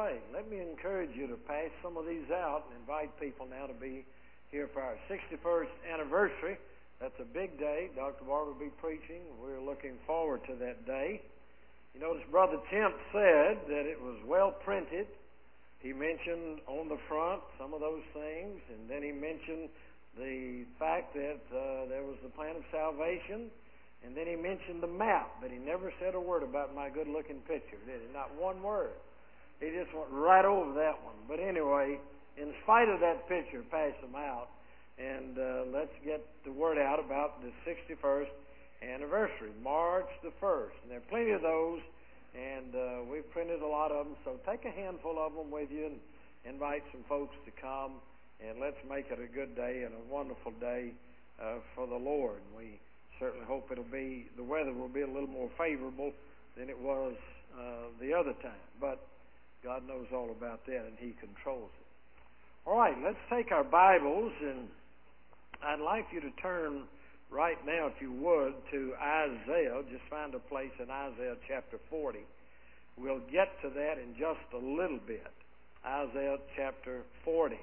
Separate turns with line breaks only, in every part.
right. Let me encourage you to pass some of these out and invite people now to be here for our 61st anniversary. That's a big day. Dr. Barber will be preaching. We're looking forward to that day. You notice Brother Timp said that it was well printed. He mentioned on the front some of those things, and then he mentioned the fact that there was the plan of salvation, and then he mentioned the map, but he never said a word about my good-looking picture, did he? Not one word. He just went right over that one. But anyway, in spite of that picture, pass them out, and let's get the word out about the 61st anniversary, March the 1st. And there are plenty of those, and we've printed a lot of them, so take a handful of them with you and invite some folks to come, and let's make it a good day and a wonderful day for the Lord. We certainly hope the weather will be a little more favorable than it was the other time, but God knows all about that, and He controls it. All right, let's take our Bibles, and I'd like you to turn right now, if you would, to Isaiah. Just find a place in Isaiah chapter 40. We'll get to that in just a little bit. Isaiah chapter 40.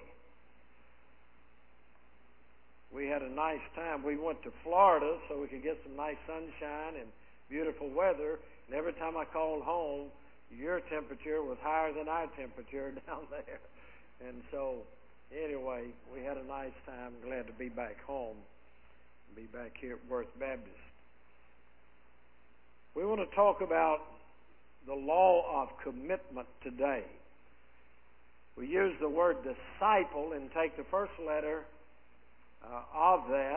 We had a nice time. We went to Florida so we could get some nice sunshine and beautiful weather. And every time I called home, your temperature was higher than our temperature down there. And so, anyway, we had a nice time. Glad to be back home. Be back here at Worth Baptist. We want to talk about the law of commitment today. We use the word disciple and take the first letter of that,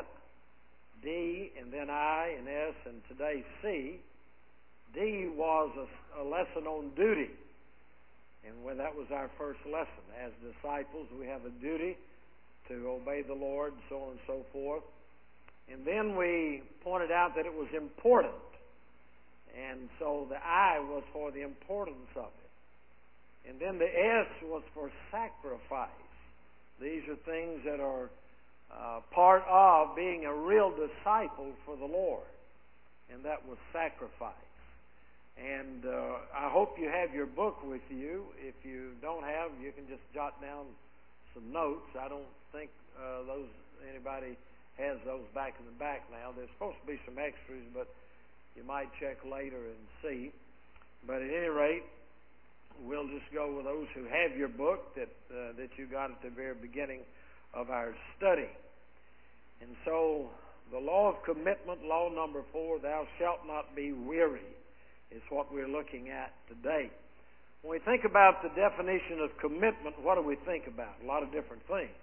D, and then I, and S, and today C. D was a lesson on duty, and that was our first lesson. As disciples, we have a duty to obey the Lord, so on and so forth. And then we pointed out that it was important, and so the I was for the importance of it. And then the S was for sacrifice. These are things that are part of being a real disciple for the Lord, and that was sacrifice. And I hope you have your book with you. If you don't have, you can just jot down some notes. I don't think anybody has those back in the back now. There's supposed to be some extras, but you might check later and see. But at any rate, we'll just go with those who have your book that you got at the very beginning of our study. And so, the law of commitment, law number 4, thou shalt not be weary, is what we're looking at today. When we think about the definition of commitment, what do we think about? A lot of different things.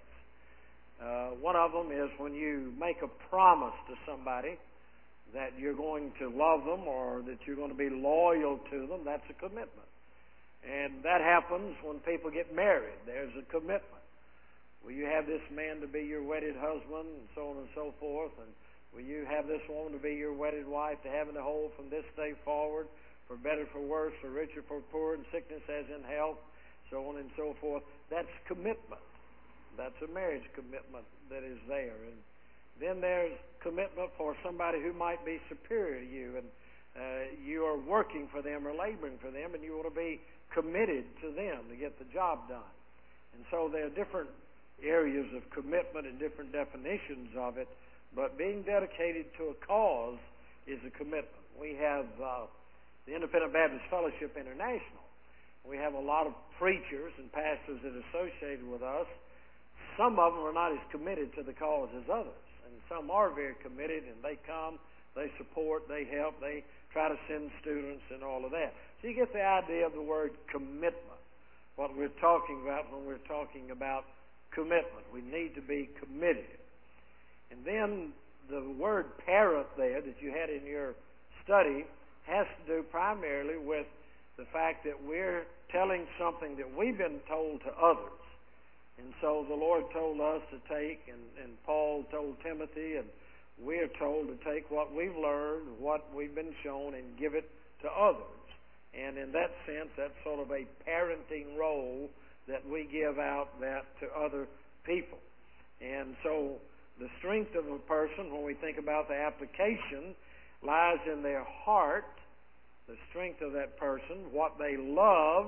One of them is when you make a promise to somebody that you're going to love them or that you're going to be loyal to them. That's a commitment. And that happens when people get married. There's a commitment. Will you have this man to be your wedded husband, and so on and so forth? And will you have this woman to be your wedded wife, to have and to hold from this day forward, for better, for worse, for richer, for poor, in sickness as in health, so on and so forth? That's commitment. That's a marriage commitment that is there. And then there's commitment for somebody who might be superior to you, and you are working for them or laboring for them, and you want to be committed to them to get the job done. And so there are different areas of commitment and different definitions of it, but being dedicated to a cause is a commitment. We have the Independent Baptist Fellowship International. We have a lot of preachers and pastors that are associated with us. Some of them are not as committed to the cause as others, and some are very committed, and they come, they support, they help, they try to send students and all of that. So you get the idea of the word commitment, what we're talking about when we're talking about commitment. We need to be committed. And then the word parent there that you had in your study has to do primarily with the fact that we're telling something that we've been told to others. And so the Lord told us to take, and Paul told Timothy, and we're told to take what we've learned, what we've been shown, and give it to others. And in that sense, that's sort of a parenting role that we give out that to other people. And so the strength of a person, when we think about the application, lies in their heart, the strength of that person, what they love,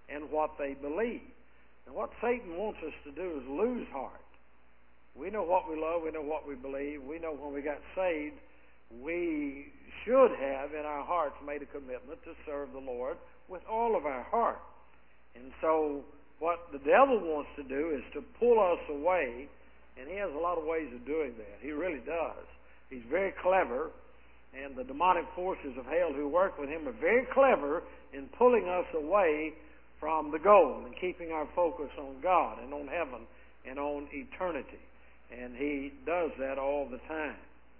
and what they believe. And what Satan wants us to do is lose heart. We know what we love, we know what we believe, we know when we got saved, we should have in our hearts made a commitment to serve the Lord with all of our heart. And so what the devil wants to do is to pull us away, and he has a lot of ways of doing that. He really does. He's very clever, and the demonic forces of hell who work with him are very clever in pulling us away from the goal and keeping our focus on God and on heaven and on eternity. And he does that all the time.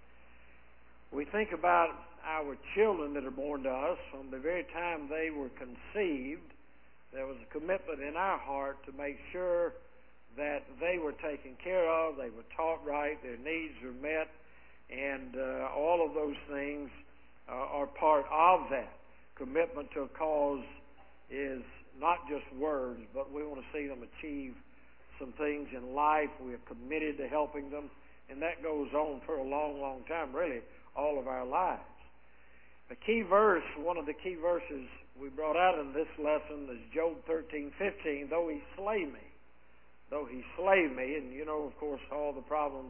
We think about our children that are born to us. From the very time they were conceived, there was a commitment in our heart to make sure that they were taken care of, they were taught right, their needs were met, and all of those things are part of that. Commitment to a cause is not just words, but we want to see them achieve some things in life. We are committed to helping them, and that goes on for a long, long time, really, all of our lives. The key verse, one of the key verses we brought out in this lesson is Job 13:15, though he slay me, and you know, of course, all the problems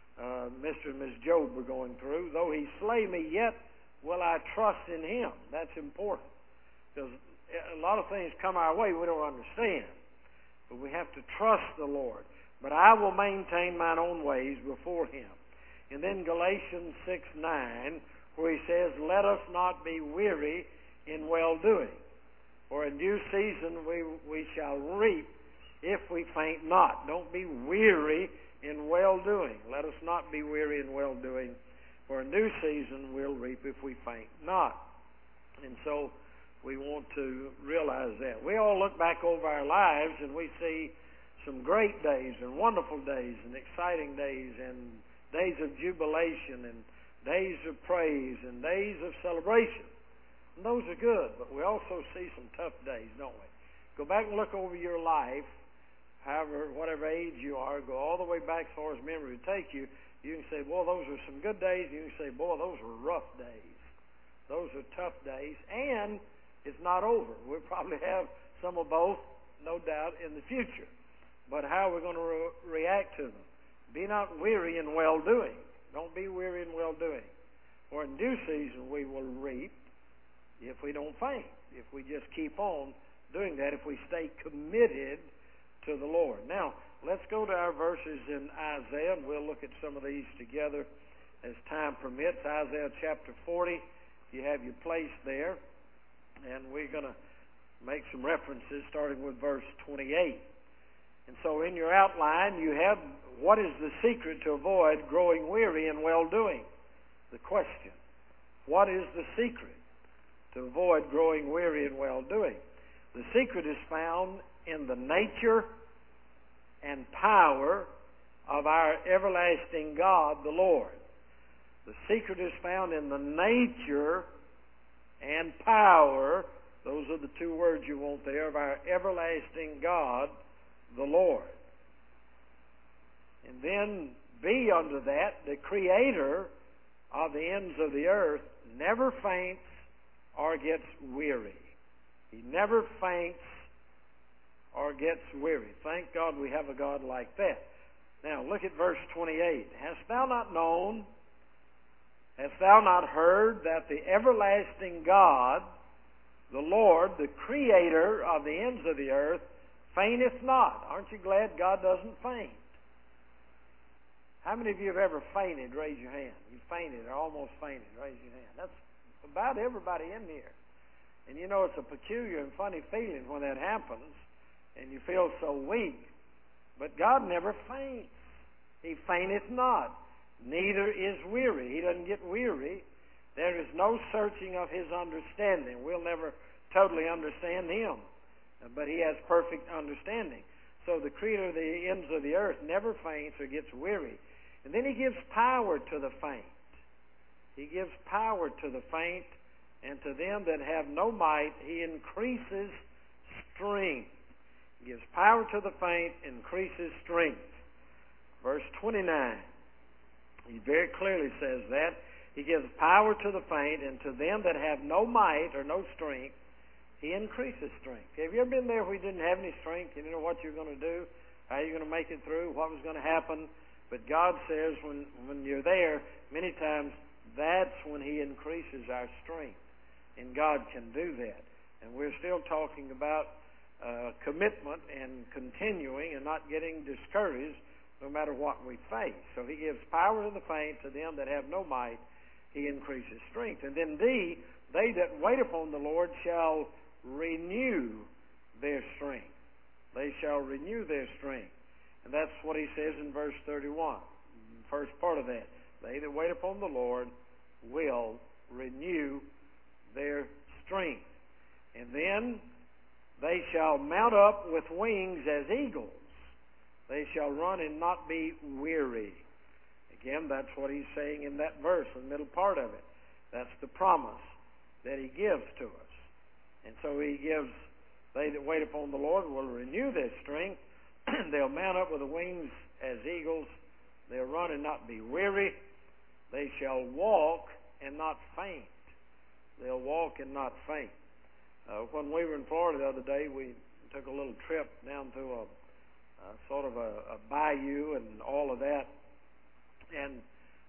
Mr. and Ms. Job were going through, though he slay me, yet will I trust in him. That's important, because a lot of things come our way we don't understand, but we have to trust the Lord. But I will maintain mine own ways before him. And then Galatians 6:9, where he says, let us not be weary in well-doing, for in due season we shall reap if we faint not. Don't be weary in well-doing. Let us not be weary in well-doing, for in due season we'll reap if we faint not. And so we want to realize that. We all look back over our lives and we see some great days and wonderful days and exciting days and days of jubilation and days of praise and days of celebration. And those are good, but we also see some tough days, don't we? Go back and look over your life, whatever age you are, go all the way back as far as memory would take you. You can say, boy, those are some good days. You can say, boy, those were rough days. Those are tough days. And it's not over. We'll probably have some of both, no doubt, in the future. But how are we going to react to them? Be not weary in well-doing. Don't be weary in well-doing. For in due season we will reap if we don't faint, if we just keep on doing that, if we stay committed to the Lord. Now, let's go to our verses in Isaiah, and we'll look at some of these together as time permits. Isaiah chapter 40, you have your place there, and we're going to make some references starting with verse 28. And so in your outline, you have, what is the secret to avoid growing weary in well-doing? The question. What is the secret to avoid growing weary in well-doing? The secret is found in the nature and power of our everlasting God, the Lord. The secret is found in the nature and power, those are the two words you want there, of our everlasting God, the Lord. And then be under that, the Creator of the ends of the earth never faints or gets weary. He never faints or gets weary. Thank God we have a God like that. Now look at verse 28. Hast thou not known, hast thou not heard that the everlasting God, the Lord, the Creator of the ends of the earth, fainteth not? Aren't you glad God doesn't faint? How many of you have ever fainted? Raise your hand. You fainted or almost fainted. Raise your hand. That's about everybody in here. And you know, it's a peculiar and funny feeling when that happens and you feel so weak. But God never faints. He fainteth not, neither is weary. He doesn't get weary. There is no searching of His understanding. We'll never totally understand Him, but He has perfect understanding. So the Creator of the ends of the earth never faints or gets weary. And then He gives power to the faint. He gives power to the faint, and to them that have no might, He increases strength. He gives power to the faint, increases strength. Verse 29, He very clearly says that. He gives power to the faint, and to them that have no might or no strength, He increases strength. Have you ever been there where you didn't have any strength? You didn't know what you were going to do, how you were going to make it through, what was going to happen? But God says when you're there, many times that's when He increases our strength. And God can do that. And we're still talking about commitment and continuing and not getting discouraged no matter what we face. So He gives power to the faint, to them that have no might He increases strength. And then D, they that wait upon the Lord shall renew their strength. They shall renew their strength. And that's what He says in verse 31. First part of that. They that wait upon the Lord will renew their strength. And then they shall mount up with wings as eagles. They shall run and not be weary. Again, that's what He's saying in that verse, in the middle part of it. That's the promise that He gives to us. And so He gives, they that wait upon the Lord will renew their strength. They'll mount up with the wings as eagles. They'll run and not be weary. They shall walk and not faint. They'll walk and not faint. When we were in Florida the other day, we took a little trip down to a sort of a bayou and all of that. And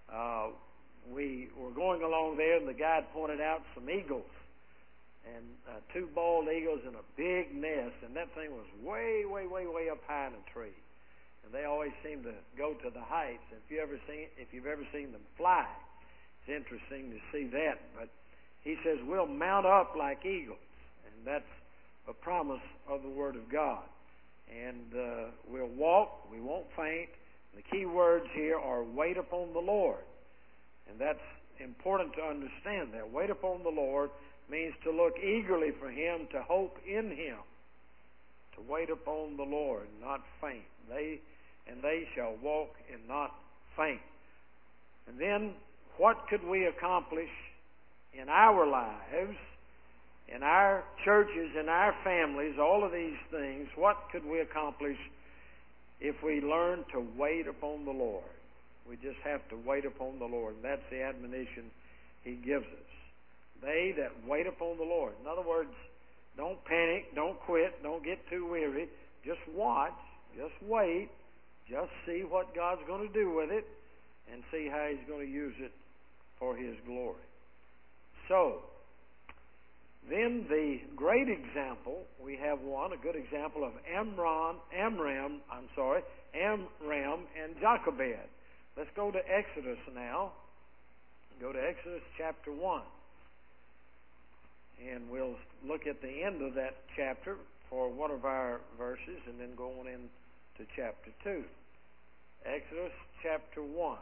we were going along there, and the guide pointed out some eagles. And two bald eagles in a big nest, and that thing was way, way, way, way up high in a tree. And they always seem to go to the heights. If you've ever seen them fly, it's interesting to see that. But He says we'll mount up like eagles, and that's a promise of the Word of God. And we'll walk, we won't faint. The key words here are wait upon the Lord, and that's important to understand. That wait upon the Lord means to look eagerly for Him, to hope in Him, to wait upon the Lord, not faint. They shall walk and not faint. And then, what could we accomplish in our lives, in our churches, in our families, all of these things? What could we accomplish if we learn to wait upon the Lord? We just have to wait upon the Lord. And that's the admonition He gives us. They that wait upon the Lord. In other words, don't panic, don't quit, don't get too weary. Just watch, just wait, just see what God's going to do with it, and see how He's going to use it for His glory. So, then the great example, we have one, a good example of Amram and Jochebed. Let's go to Exodus now. Go to Exodus chapter 1. And we'll look at the end of that chapter for one of our verses and then go on into chapter 2. Exodus chapter 1.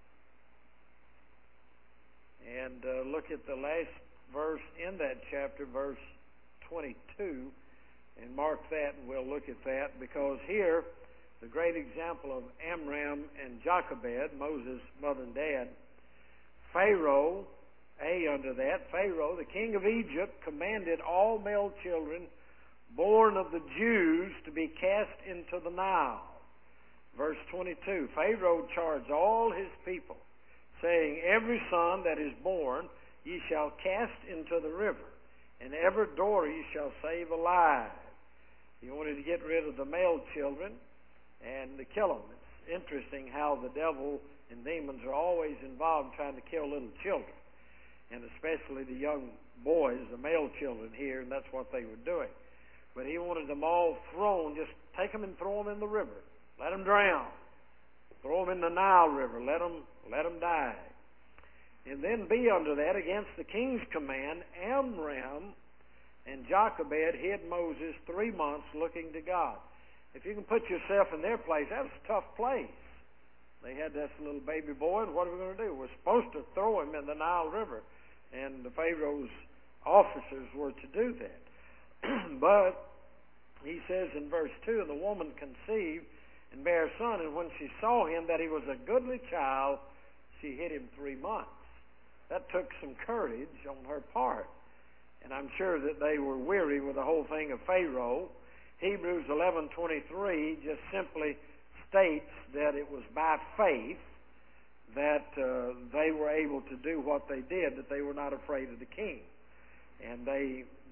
And look at the last verse in that chapter, verse 22, and mark that, and we'll look at that, because here, the great example of Amram and Jochebed, Moses' mother and dad, Pharaoh, under that, Pharaoh, the king of Egypt, commanded all male children born of the Jews to be cast into the Nile. Verse 22, Pharaoh charged all his people, saying, every son that is born ye shall cast into the river, and every daughter ye shall save alive. He wanted to get rid of the male children and to kill them. It's interesting how the devil and demons are always involved in trying to kill little children, and especially the young boys, the male children here, and that's what they were doing. But he wanted them all thrown, just take them and throw them in the river. Let them drown. Throw them in the Nile River. Let them die. And then be under that, against the king's command, Amram and Jochebed hid Moses 3 months looking to God. If you can put yourself in their place, that was a tough place. They had this little baby boy, and what are we going to do? We're supposed to throw him in the Nile River. And the Pharaoh's officers were to do that. But he says in verse 2, and the woman conceived and bare a son, and when she saw him that he was a goodly child, she hid him 3 months. That took some courage on her part. And I'm sure that they were weary with the whole thing of Pharaoh. Hebrews 11:23 just simply states that it was by faith that they were able to do what they did, that they were not afraid of the king. And they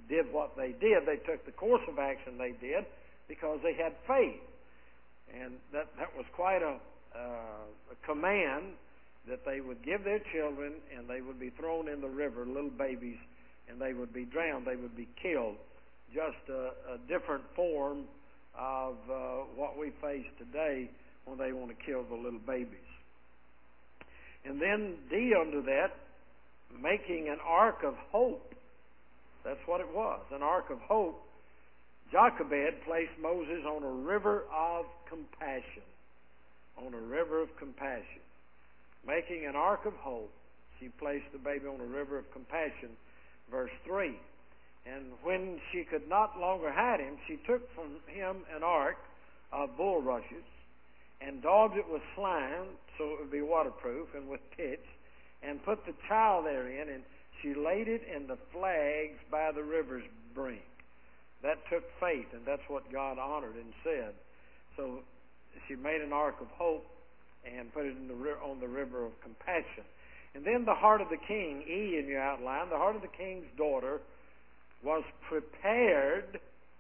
did what they did. They took the course of action they did because they had faith. And that was quite a command that they would give their children, and they would be thrown in the river, little babies, and they would be drowned. They would be killed. Just a different form of what we face today when they want to kill the little babies. And then D under that, making an ark of hope. That's what it was, an ark of hope. Jochebed placed Moses on a river of compassion. On a river of compassion. Making an ark of hope, she placed the baby on a river of compassion. Verse 3. And when she could not longer hide him, she took from him an ark of bulrushes and daubed it with slime so it would be waterproof, and with pitch, and put the child therein, and she laid it in the flags by the river's brink. That took faith, and that's what God honored and said. So she made an ark of hope and put it on the river of compassion. And then the heart of the king, E in your outline, the heart of the king's daughter was prepared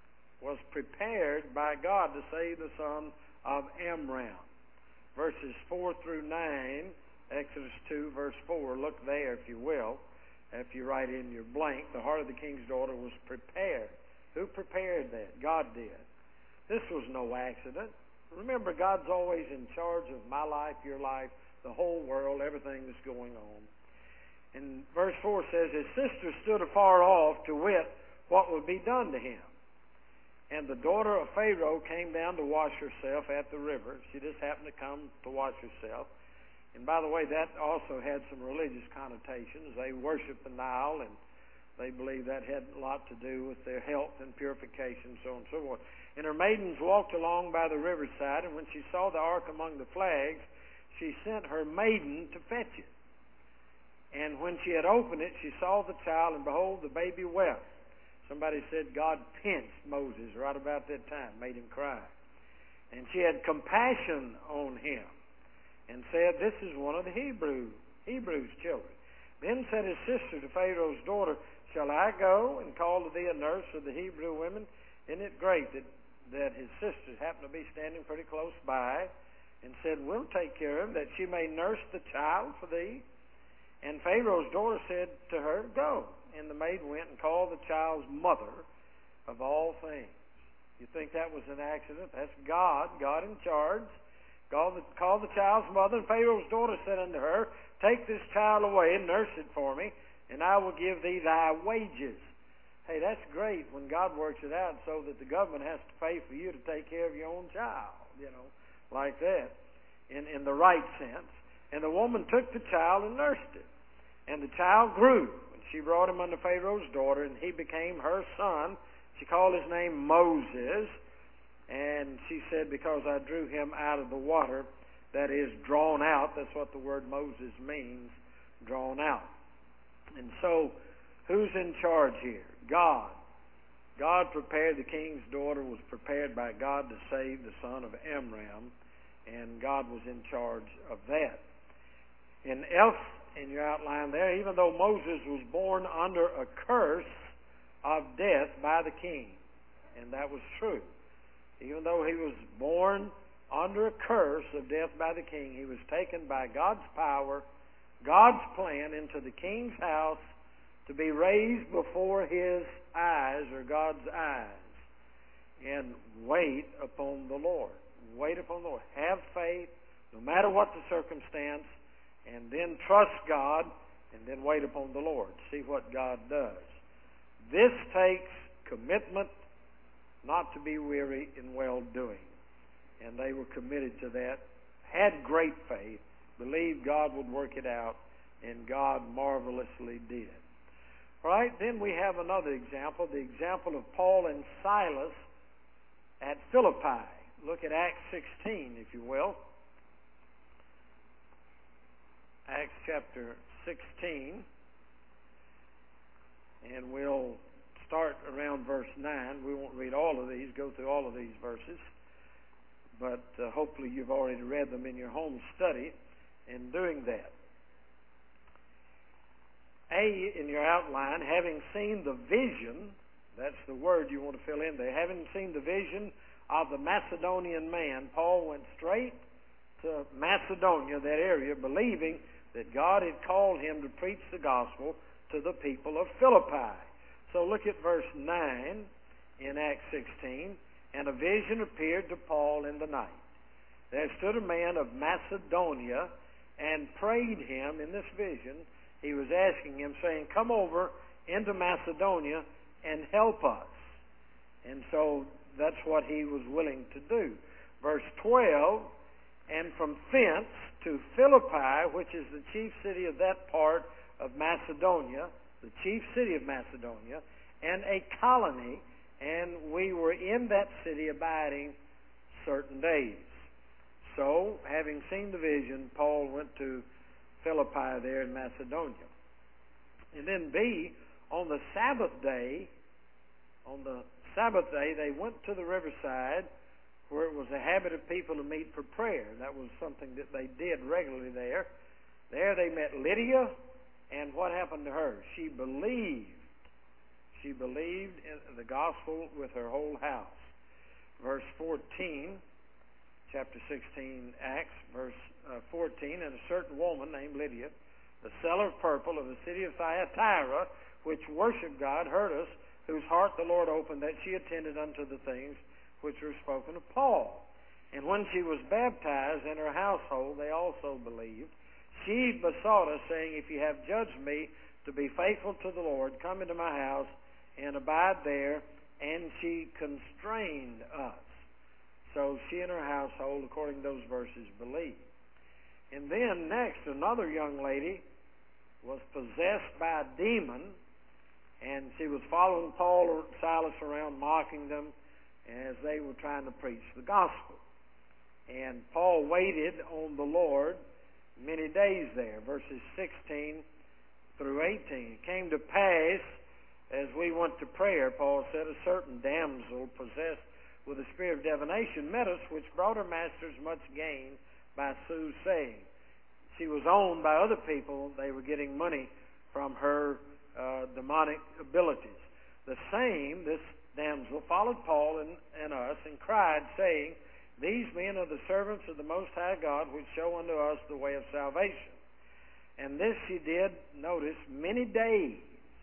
by God to save the son of Amram. Verses 4 through 9, Exodus 2, verse 4. Look there, if you will. If you write in your blank, the heart of the king's daughter was prepared. Who prepared that? God did. This was no accident. Remember, God's always in charge of my life, your life, the whole world, everything that's going on. And verse 4 says, his sister stood afar off to wit what would be done to him. And the daughter of Pharaoh came down to wash herself at the river. She just happened to come to wash herself. And by the way, that also had some religious connotations. They worshiped the Nile, and they believed that had a lot to do with their health and purification, so on and so forth. And her maidens walked along by the riverside, and when she saw the ark among the flags, she sent her maiden to fetch it. And when she had opened it, she saw the child, and behold, the baby wept. Somebody said God pinched Moses right about that time, made him cry. And she had compassion on him and said, this is one of the Hebrews' children. Then said his sister to Pharaoh's daughter, shall I go and call to thee a nurse of the Hebrew women? Isn't it great that his sisters happened to be standing pretty close by and said, we'll take care of him, that she may nurse the child for thee? And Pharaoh's daughter said to her, go. And the maid went and called the child's mother of all things. You think that was an accident? That's God in charge. Called the child's mother, and Pharaoh's daughter said unto her, take this child away and nurse it for me, and I will give thee thy wages. Hey, that's great when God works it out so that the government has to pay for you to take care of your own child, like that, in the right sense. And the woman took the child and nursed it. And the child grew. And she brought him unto Pharaoh's daughter, and he became her son. She called his name Moses. And she said, because I drew him out of the water, that is, drawn out. That's what the word Moses means, drawn out. And so, who's in charge here? God. God prepared, the king's daughter was prepared by God to save the son of Amram, and God was in charge of that. In else, in your outline there, even though Moses was born under a curse of death by the king, and that was true. Even though he was born under a curse of death by the king, he was taken by God's power, God's plan, into the king's house to be raised before his eyes, or God's eyes, and wait upon the Lord. Wait upon the Lord. Have faith, no matter what the circumstance, and then trust God, and then wait upon the Lord. See what God does. This takes commitment, not to be weary in well-doing. And they were committed to that, had great faith, believed God would work it out, and God marvelously did. All right, then we have another example, the example of Paul and Silas at Philippi. Look at Acts 16, if you will. Acts chapter 16, and we'll start around verse 9. We won't read all of these, go through all of these verses, but hopefully you've already read them in your home study in doing that. A, in your outline, having seen the vision That's the word you want to fill in there. Having seen the vision of the Macedonian man, Paul went straight to Macedonia, that area, believing that God had called him to preach the gospel to the people of Philippi. So look at verse 9 in Acts 16. And a vision appeared to Paul in the night. There stood a man of Macedonia and prayed him in this vision. He was asking him, saying, come over into Macedonia and help us. And so that's what he was willing to do. Verse 12, and from thence to Philippi, which is the chief city of that part of Macedonia, the chief city of Macedonia, and a colony, and we were in that city abiding certain days. So, having seen the vision, Paul went to Philippi there in Macedonia. And then B, on the Sabbath day, they went to the riverside where it was a habit of people to meet for prayer. That was something that they did regularly there. There they met Lydia, and what happened to her? She believed. She believed in the gospel with her whole house. Verse 14, chapter 16, Acts, verse 14, and a certain woman named Lydia, the seller of purple of the city of Thyatira, which worshiped God, heard us, whose heart the Lord opened, that she attended unto the things which were spoken of Paul. And when she was baptized in her household, they also believed. She besought us, saying, if you have judged me to be faithful to the Lord, come into my house and abide there. And she constrained us. So she and her household, according to those verses, believed. And then next, another young lady was possessed by a demon, and she was following Paul or Silas around, mocking them as they were trying to preach the gospel. And Paul waited on the Lord many days there, verses 16 through 18. It came to pass, as we went to prayer, Paul said, a certain damsel possessed with a spirit of divination met us, which brought her masters much gain by soothsaying. She was owned by other people. They were getting money from her demonic abilities. The same, this damsel, followed Paul and us and cried, saying, these men are the servants of the Most High God, which show unto us the way of salvation. And this she did, notice, many days.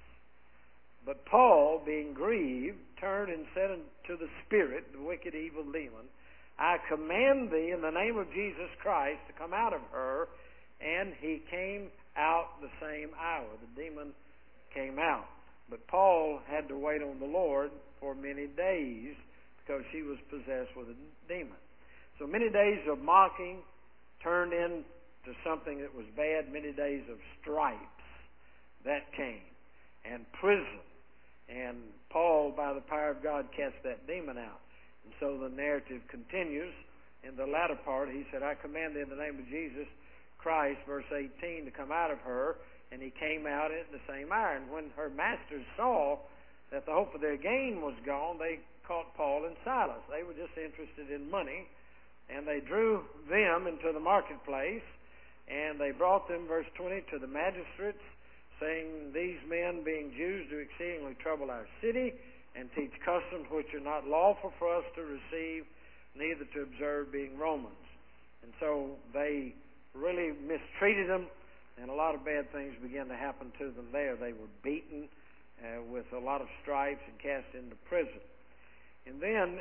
But Paul, being grieved, turned and said unto the spirit, the wicked evil demon, I command thee in the name of Jesus Christ to come out of her. And he came out the same hour. The demon came out. But Paul had to wait on the Lord for many days because she was possessed with a demon. So many days of mocking turned into something that was bad. Many days of stripes that came, and prison. And Paul, by the power of God, cast that demon out. And so the narrative continues. In the latter part, he said, I command thee in the name of Jesus Christ, verse 18, to come out of her. And he came out at the same hour. And when her masters saw that the hope of their gain was gone, they caught Paul and Silas. They were just interested in money. And they drew them into the marketplace. And they brought them, verse 20, to the magistrates, saying, these men, being Jews, do exceedingly trouble our city, and teach customs which are not lawful for us to receive, neither to observe, being Romans. And so they really mistreated them, and a lot of bad things began to happen to them there. They were beaten with a lot of stripes and cast into prison. And then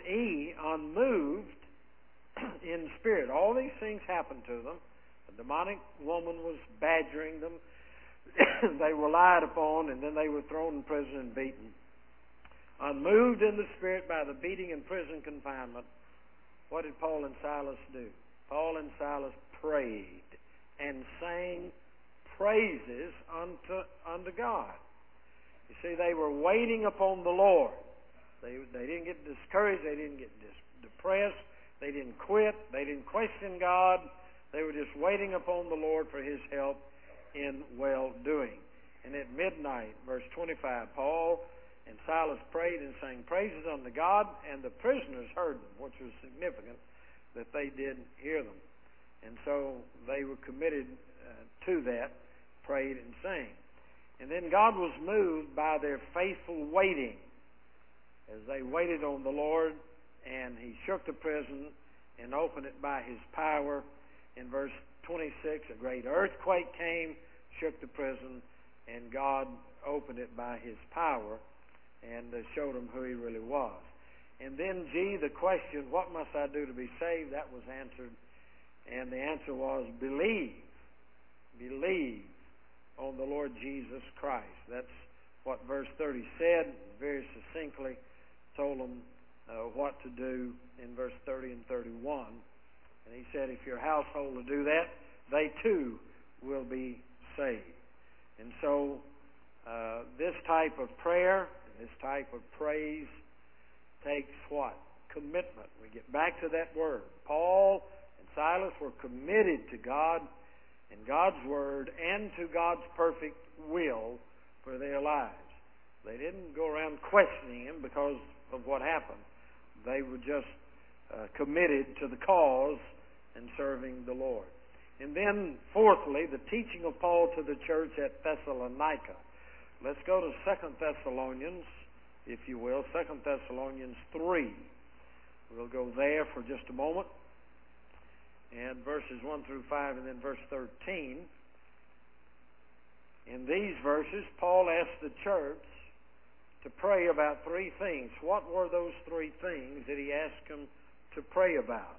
unmoved in spirit. All these things happened to them. The demonic woman was badgering them. They were lied upon, and then they were thrown in prison and beaten. Unmoved in the spirit by the beating and prison confinement, what did Paul and Silas do? Paul and Silas prayed and sang praises unto God. You see, they were waiting upon the Lord. They didn't get discouraged. They didn't get depressed. They didn't quit. They didn't question God. They were just waiting upon the Lord for His help in well-doing. And at midnight, verse 25, Paul and Silas prayed and sang praises unto God, and the prisoners heard them, which was significant that they did hear them. And so they were committed to that, prayed and sang. And then God was moved by their faithful waiting. as they waited on the Lord, and He shook the prison and opened it by His power. In verse 26, a great earthquake came, shook the prison, and God opened it by His power and showed them who He really was. And then G, the question, what must I do to be saved? That was answered. And the answer was, believe. Believe on the Lord Jesus Christ. That's what verse 30 said, very succinctly told them what to do in verse 30 and 31. And he said, if your household will do that, they too will be saved. And so this type of prayer, this type of praise takes what? Commitment. We get back to that word. Paul and Silas were committed to God and God's word and to God's perfect will for their lives. They didn't go around questioning Him because of what happened. They were just committed to the cause and serving the Lord. And then, fourthly, the teaching of Paul to the church at Thessalonica. Let's go to 2 Thessalonians, if you will, 2 Thessalonians 3. We'll go there for just a moment. And verses 1 through 5 and then verse 13. In these verses, Paul asked the church to pray about three things. What were those three things that he asked them to pray about?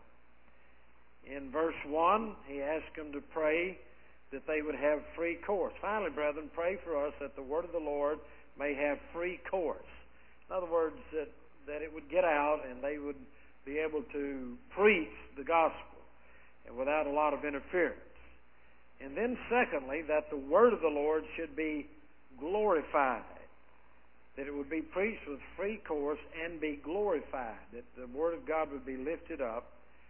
In verse 1, he asked them to pray that they would have free course. Finally, brethren, pray for us that the word of the Lord may have free course. In other words, that it would get out and they would be able to preach the gospel and without a lot of interference. And then secondly, that the word of the Lord should be glorified. That it would be preached with free course and be glorified. That the word of God would be lifted up.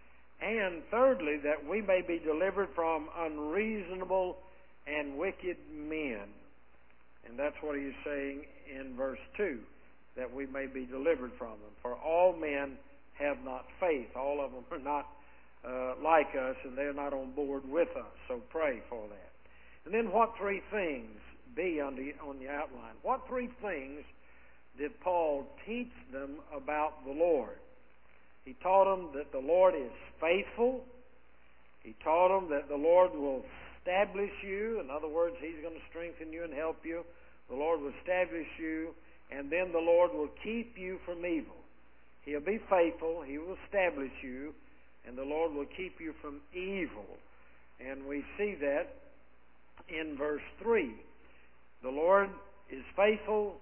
And thirdly, that we may be delivered from unreasonable and wicked men. And that's what he's saying in verse 2, that we may be delivered from them. For all men have not faith. All of them are not like us, and they're not on board with us. So pray for that. And then what three things be on the outline? What three things did Paul teach them about the Lord? He taught them that the Lord is faithful. He taught them that the Lord will establish you. In other words, He's going to strengthen you and help you. The Lord will establish you, and then the Lord will keep you from evil. He'll be faithful. He will establish you, and the Lord will keep you from evil. And we see that in verse 3. The Lord is faithful,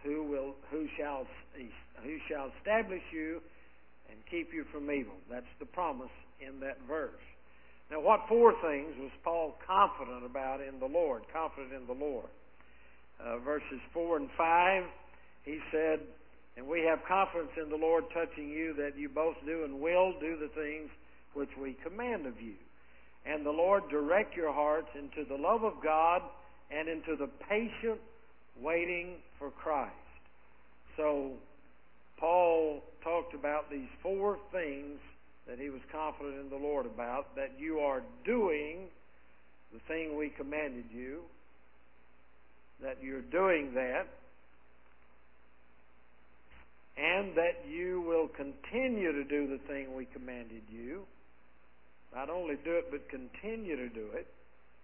who shall establish you and keep you from evil. That's the promise in that verse. Now, what four things was Paul confident about in the Lord? Confident in the Lord. Verses 4 and 5, he said, and we have confidence in the Lord touching you, that you both do and will do the things which we command of you. And the Lord direct your hearts into the love of God and into the patient waiting for Christ. So, Paul talked about these four things that he was confident in the Lord about, that you are doing the thing we commanded you, that you're doing that, and that you will continue to do the thing we commanded you. Not only do it, but continue to do it.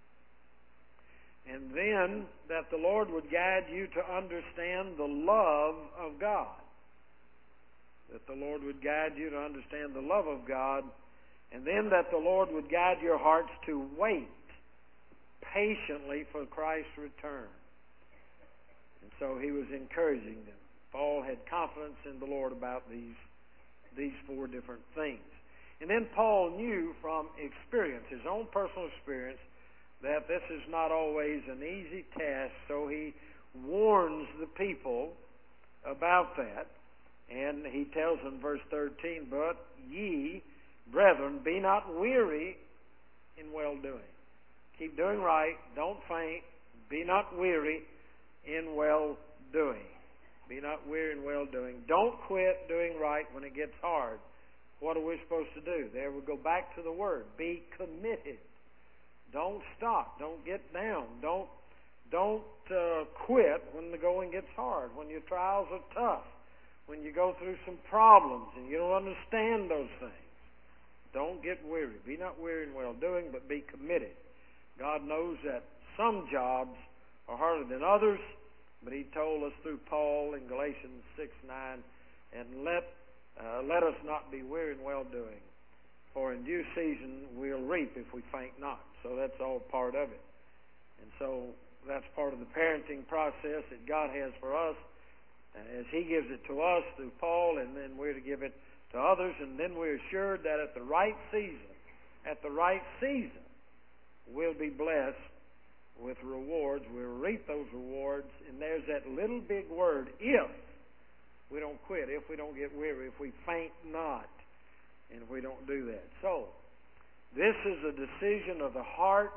And then that the Lord would guide you to understand the love of God. That the Lord would guide you to understand the love of God. And then that the Lord would guide your hearts to wait patiently for Christ's return. And so he was encouraging them. Paul had confidence in the Lord about these four different things. And then Paul knew from experience, his own personal experience, that this is not always an easy task, so he warns the people about that. And he tells them, verse 13, but ye, brethren, be not weary in well-doing. Keep doing right, don't faint, be not weary in well-doing. Be not weary in well-doing. Don't quit doing right when it gets hard. What are we supposed to do? There we go back to the word. Be committed. Don't stop. Don't get down. Don't quit when the going gets hard, when your trials are tough, when you go through some problems and you don't understand those things, don't get weary. Be not weary in well-doing, but be committed. God knows that some jobs are harder than others, but He told us through Paul in Galatians 6:9, and let us not be weary in well-doing, for in due season we'll reap if we faint not. So that's all part of it. And so that's part of the parenting process that God has for us, as He gives it to us through Paul, and then we're to give it to others, and then we're assured that at the right season, we'll be blessed with rewards. We'll reap those rewards, and there's that little big word, if we don't quit, if we don't get weary, if we faint not, and if we don't do that. So, this is a decision of the heart.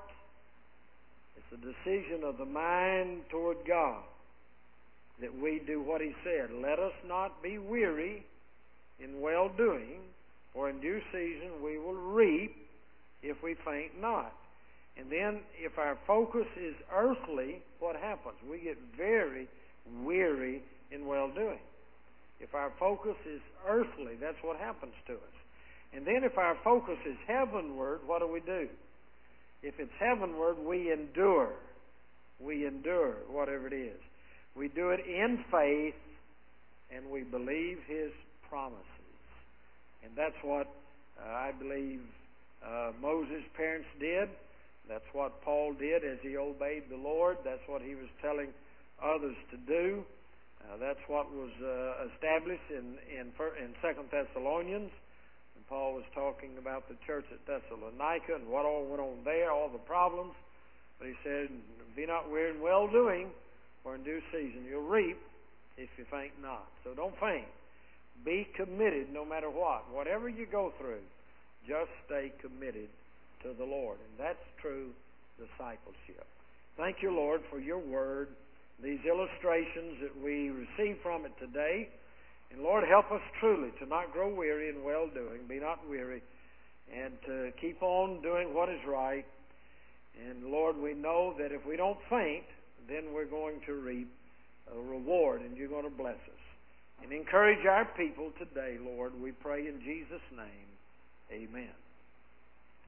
It's a decision of the mind toward God, that we do what He said. Let us not be weary in well-doing, for in due season we will reap if we faint not. And then if our focus is earthly, what happens? We get very weary in well-doing. If our focus is earthly, that's what happens to us. And then if our focus is heavenward, what do? If it's heavenward, we endure. We endure, whatever it is. We do it in faith, and we believe His promises. And that's what I believe Moses' parents did. That's what Paul did as he obeyed the Lord. That's what he was telling others to do. That's what was established in 2 Thessalonians. And Paul was talking about the church at Thessalonica and what all went on there, all the problems. But he said, be not weary in well-doing, for in due season you'll reap if you faint not. So don't faint. Be committed no matter what. Whatever you go through, just stay committed to the Lord. And that's true discipleship. Thank you, Lord, for your word, these illustrations that we receive from it today. And Lord, help us truly to not grow weary in well-doing, be not weary, and to keep on doing what is right. And Lord, we know that if we don't faint, then we're going to reap a reward, and you're going to bless us. And encourage our people today, Lord, we pray in Jesus' name. Amen.